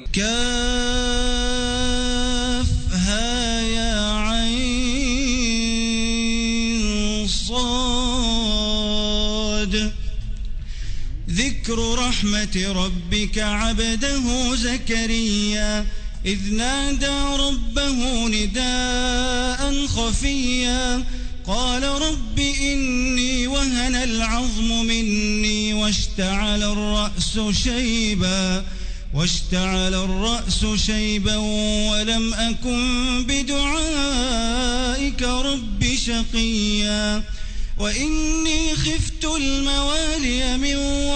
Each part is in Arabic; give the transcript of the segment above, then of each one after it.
كافها يا عين صاد. ذكر رحمة ربك عبده زكريا إذ نادى ربه نداء خفيا قال رب إني وهن العظم مني واشتعل الرأس شيبا ولم أكن بدعائك رب شقيا وإني خفت الموالي من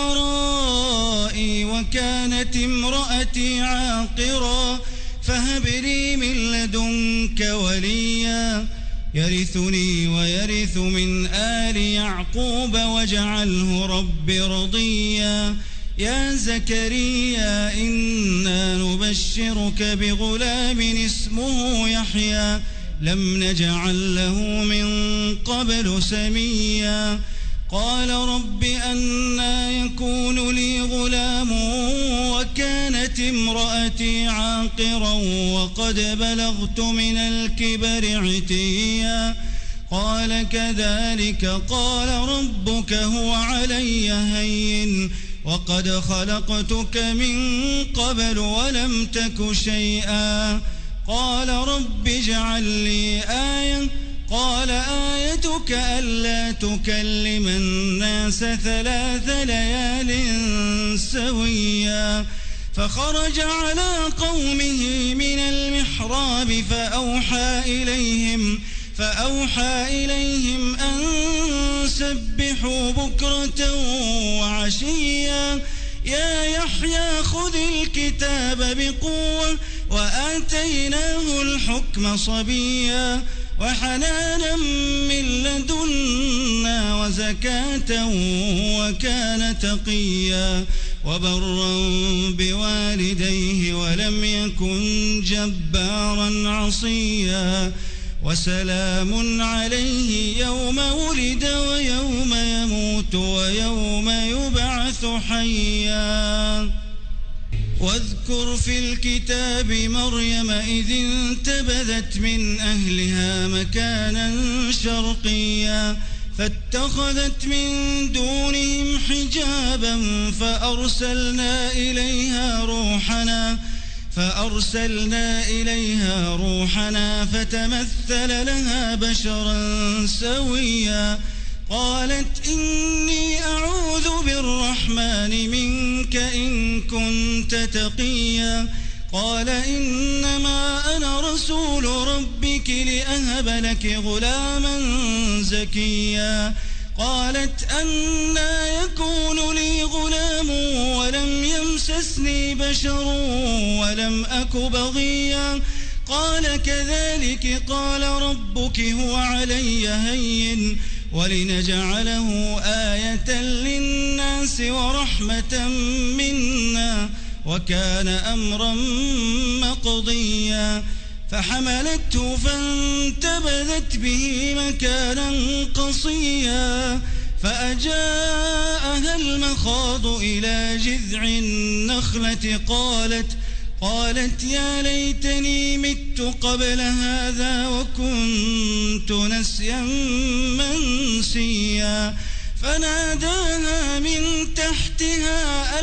ورائي وكانت امرأتي عاقرا فهب لي من لدنك وليا يرثني ويرث من آل يعقوب واجعله رب رضيا. يا زكريا إنا نبشرك بغلام اسمه يحيى لم نجعل له من قبل سميا قال رب أنى يكون لي غلام وكانت امرأتي عاقرا وقد بلغت من الكبر عتيا قال كذلك قال ربك هو علي هين وقد خلقتك من قبل ولم تك شيئا قال رب اجعل لي آية قال آيتك ألا تكلم الناس 3 ليال سويا فخرج على قومه من المحراب فأوحى إليهم أن سبحوا بكرة وعشيا يا يحيى خذ الكتاب بقوة وآتيناه الحكم صبيا وحنانا من لدنا وزكاة وكان تقيا وبرا بوالديه ولم يكن جبارا عصيا وسلام عليه يوم ولد ويوم يموت ويوم يبعث حيا. واذكر في الكتاب مريم إذ انتبذت من أهلها مكانا شرقيا فاتخذت من دونهم حجابا فأرسلنا إليها روحنا فتمثل لها بشرا سويا قالت إني أعوذ بالرحمن منك إن كنت تقيا قال إنما أنا رسول ربك لأهب لك غلاما زكيا قالت أنى يكون لي غلام ولم يمسسني بشر ولم أك بغيا قال كذلك قال ربك هو علي هين ولنجعله آية للناس ورحمة منا وكان أمرا مقضيا فحملته فانتبذت به مكانا قصيا فأجاءها المخاض إلى جذع النخلة قالت يا ليتني مت قبل هذا وكنت نسيا منسيا فناداها من تحتها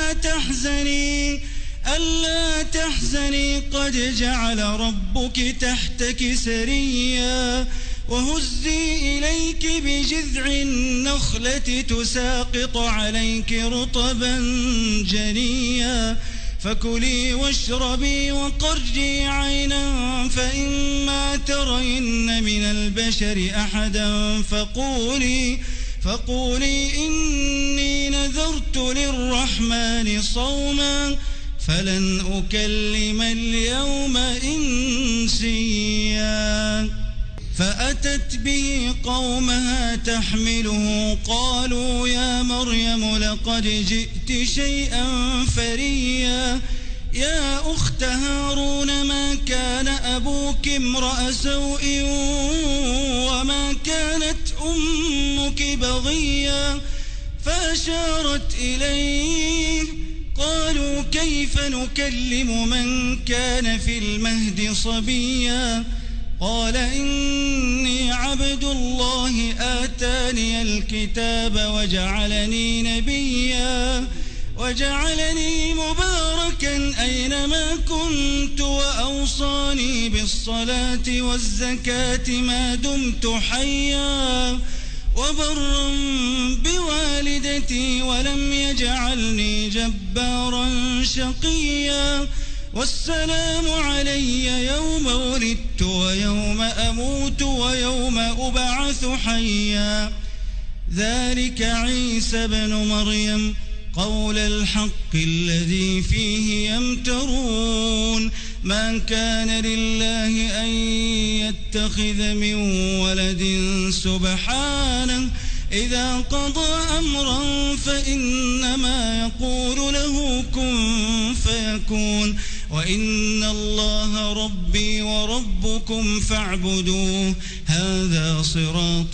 ألا تحزني قد جعل ربك تحتك سريا وهزي إليك بجذع النخلة تساقط عليك رطبا جنيا فكلي واشربي وقري عينا فإما ترين من البشر أحدا فقولي إني نذرت للرحمن صوما فلن أكلم اليوم إنسيا فأتت به قومها تحمله قالوا يا مريم لقد جئت شيئا فريا يا أخت هارون ما كان أبوك امرأ سوء وما كانت أمك بغيا فأشارت إليه قالوا كيف نكلم من كان في المهد صبيا قال إني عبد الله آتاني الكتاب وجعلني نبيا وجعلني مباركا أينما كنت وأوصاني بالصلاة والزكاة ما دمت حيا وبرا بوالدتي ولم يجعلني جبارا شقيا والسلام علي يوم ولدت ويوم أموت ويوم أبعث حيا ذلك عيسى بن مريم قول الحق الذي فيه يمترون ما كان لله أن يتخذ من ولد سبحانه إذا قضى أمرا فإنما يقول له كن فيكون وإن الله ربي وربكم فاعبدوه هذا صراط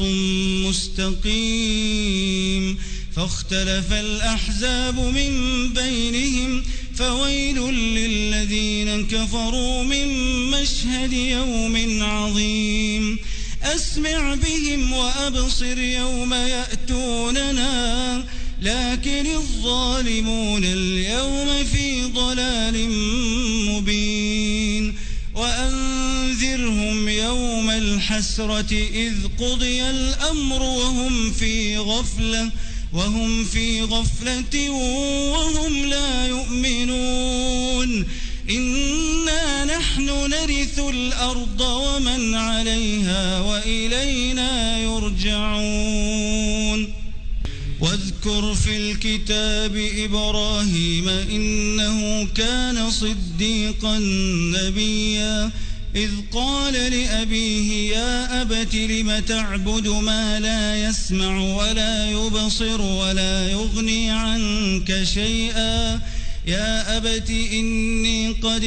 مستقيم فاختلف الأحزاب من بينهم فويل للذين كفروا من مشهد يوم عظيم أسمع بهم وأبصر يوم يأتوننا لكن الظالمون اليوم في ضلال مبين وأنذرهم يوم الحسرة إذ قضي الأمر وهم في غفلة وهم لا يؤمنون إنا نحن نرث الأرض ومن عليها وإلينا يرجعون واذكر في الكتاب إبراهيم إنه كان صديقا نبيا إذ قال لأبيه يا أبت لم تعبد ما لا يسمع ولا يبصر ولا يغني عنك شيئا يا أبت إني قد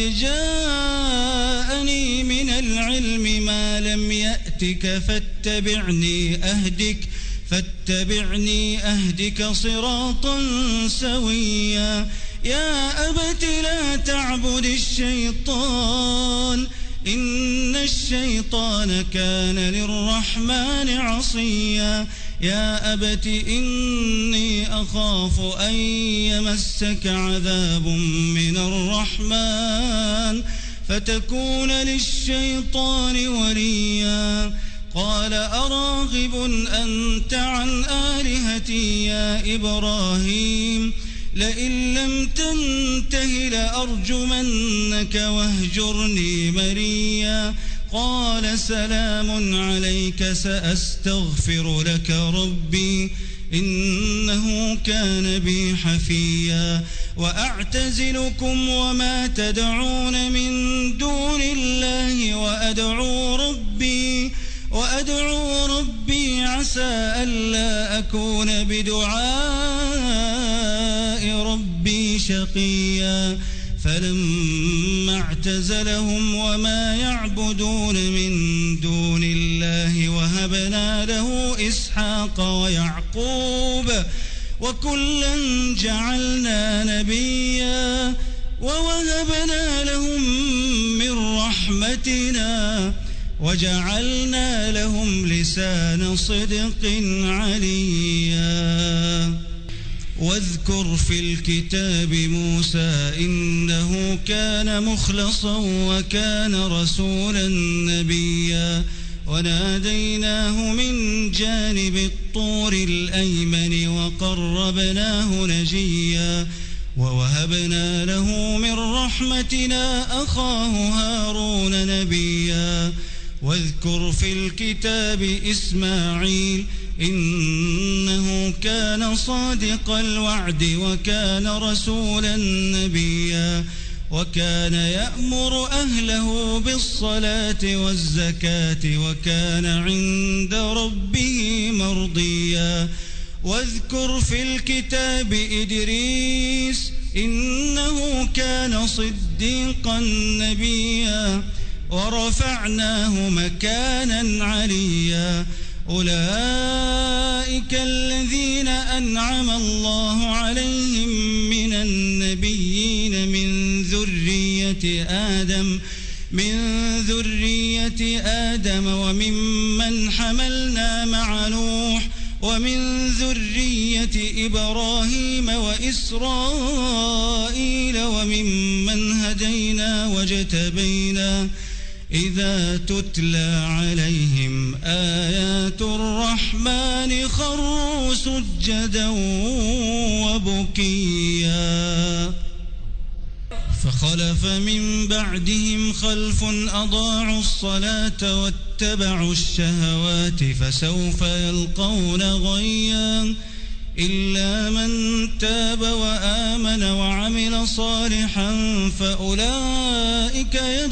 جاءني من العلم ما لم يأتك فاتبعني أهدك صراطا سويا يا أبت لا تعبد الشيطان إن الشيطان كان للرحمن عصيا يا أبت إني أخاف أن يمسك عذاب من الرحمن فتكون للشيطان وليا قال أراغب أنت عن آلهتي يا إبراهيم لئن لم تنته لأرجمنك واهجرني مليا قال سلام عليك سأستغفر لك ربي إنه كان بي حفيا وأعتزلكم وما تدعون من دون الله وأدعو ربي عسى ألا أكون بدعاء ربي شقيا فلما اعتزلهم وما يعبدون من دون الله وهبنا له إسحاق ويعقوب وكلا جعلنا نبيا ووهبنا لهم من رحمتنا وجعلنا لهم لسان صدق عليا واذكر في الكتاب موسى إنه كان مخلصا وكان رسولا نبيا وناديناه من جانب الطور الأيمن وقربناه نجيا ووهبنا له من رحمتنا أخاه هارون نبيا واذكر في الكتاب إسماعيل إنه كان صادق الوعد وكان رسولا نبيا وكان يأمر أهله بالصلاة والزكاة وكان عند ربه مرضيا واذكر في الكتاب إدريس إنه كان صديقا نبيا ورفعناه مكانا عليا أولئك الذين أنعم الله عليهم من النبيين من ذرية آدم وممن حملنا مع نوح ومن ذرية إبراهيم وإسرائيل وممن هدينا واجتبينا إذا تتلى عليهم آيات الرحمن خروا سجدا وبكيا فخلف من بعدهم خلف أضاعوا الصلاة واتبعوا الشهوات فسوف يلقون غيا إلا من تاب وآمن وعمل صالحا فأولئك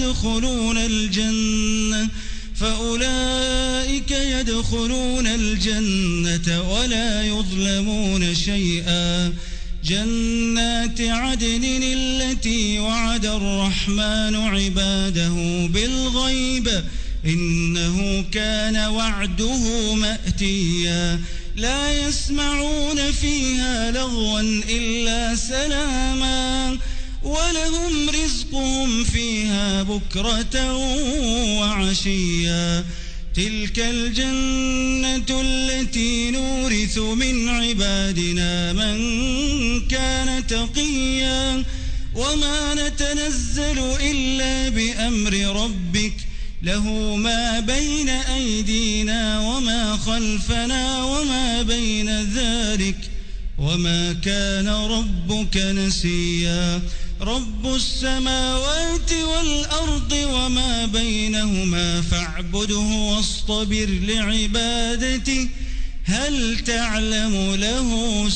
يدخلون الجنة ولا يظلمون شيئا جنات عدن التي وعد الرحمن عباده بالغيب إنه كان وعده مأتيا لا يسمعون فيها لغوا إلا سلاما ولهم رزقهم فيها بكرة وعشيا تلك الجنة التي نورث من عبادنا من كان تقيا وما نتنزل إلا بأمر ربك له ما بين أيدينا وما خلفنا وما بين ذلك وما كان ربك نسيا رب السماوات والأرض وما بينهما فاعبده واصطبر لعبادته هل تعلم له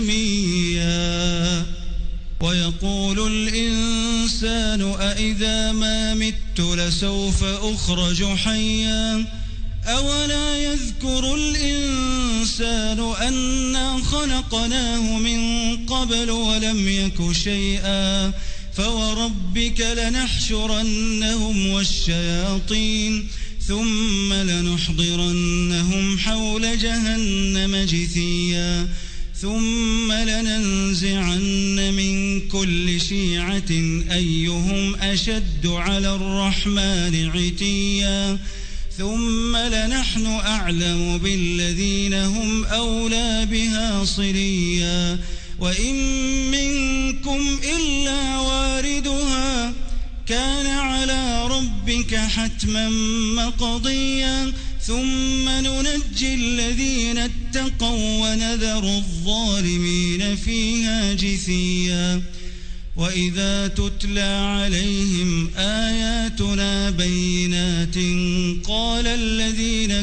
سميا ويقول الإنسان أإذا ما مت لسوف أخرج حيا أولا يذكر الإنسان أنا خلقناه من قبل ولم يك شيئا فوربك لنحشرنهم والشياطين ثم لنحضرنهم حول جهنم جثيا ثم لننزعن من كل شيعة أيهم أشد على الرحمن عتيا ثم لنحن أعلم بالذين هم أولى بها صليا وإن منكم إلا واردها كان على ربك حتما مقضيا ثم ننجي الذين اتقوا ونذر الظالمين فيها جثيا وإذا تتلى عليهم آياتنا بينات قال الذين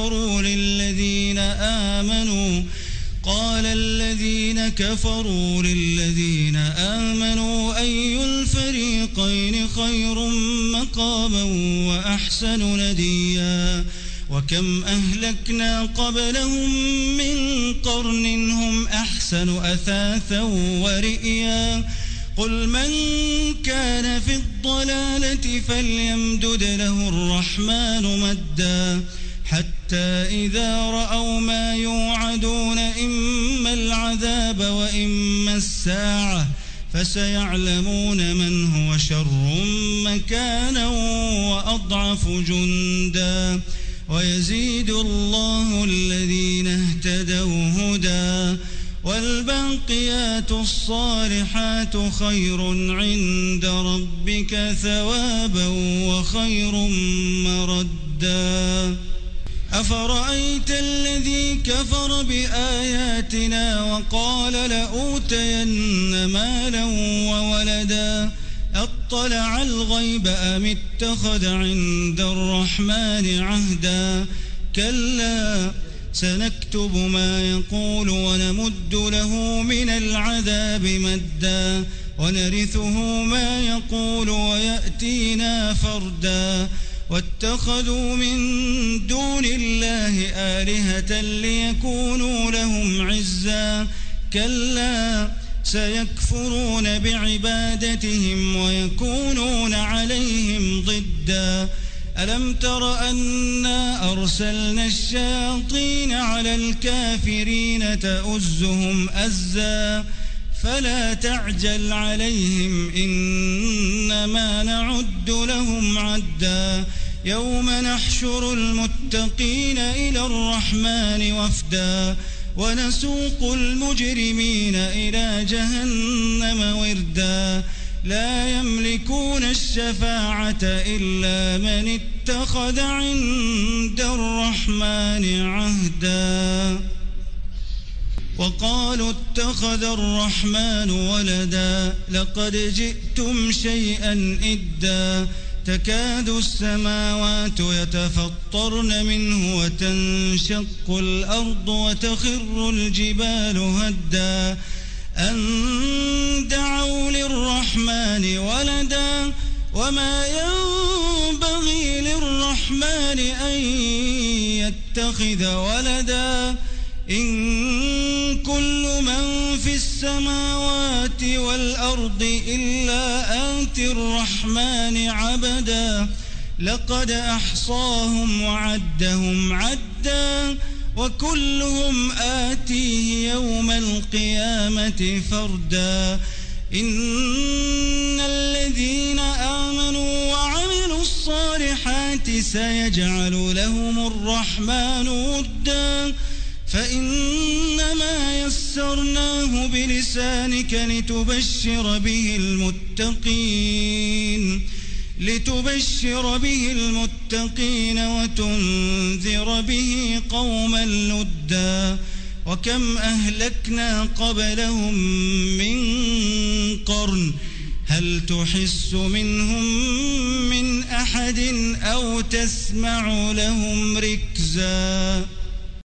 كفروا للذين آمنوا أي الفريقين خير مقاما وأحسن نديا وكم أهلكنا قبلهم من قرن هم أحسن أثاثا ورئيا قل من كان في الضلالة فليمدد له الرحمن مدا حتى إذا رأوا ما يوعدون إما العذاب وإما الساعة فسيعلمون من هو شر مكانا وأضعف جندا ويزيد الله الذين اهتدوا هدى والباقيات الصالحات خير عند ربك ثوابا وخير مردا أفرأيت الذي كفر بآياتنا وقال لأوتين مالا وولدا أطلع الغيب أم اتخذ عند الرحمن عهدا كلا سنكتب ما يقول ونمد له من العذاب مدا ونرثه ما يقول ويأتينا فردا واتخذوا من دون الله آلهة ليكونوا لهم عزا كلا سيكفرون بعبادتهم ويكونون عليهم ضدا ألم تر أنا أرسلنا الشياطين على الكافرين تؤزهم أزا فلا تعجل عليهم إنما نعد لهم عدا يوم نحشر المتقين إلى الرحمن وفدا ونسوق المجرمين إلى جهنم وردا لا يملكون الشفاعة إلا من اتخذ عند الرحمن عهدا وقالوا اتخذ الرحمن ولدا لقد جئتم شيئا إدا تكاد السماوات يتفطرن منه وتنشق الأرض وتخر الجبال هدا أن دعوا للرحمن ولدا وما ينبغي للرحمن أن يتخذ ولدا إن كل من في السماوات والأرض إلا آتي الرحمن عبدا لقد أحصاهم وعدهم عدا وكلهم آتيه يوم القيامة فردا إن الذين آمنوا وعملوا الصالحات سيجعل لهم الرحمن ودا فإنما يسرناه بلسانك لتبشر به المتقين وتنذر به قوما لدا وكم أهلكنا قبلهم من قرن هل تحس منهم من أحد أو تسمع لهم ركزا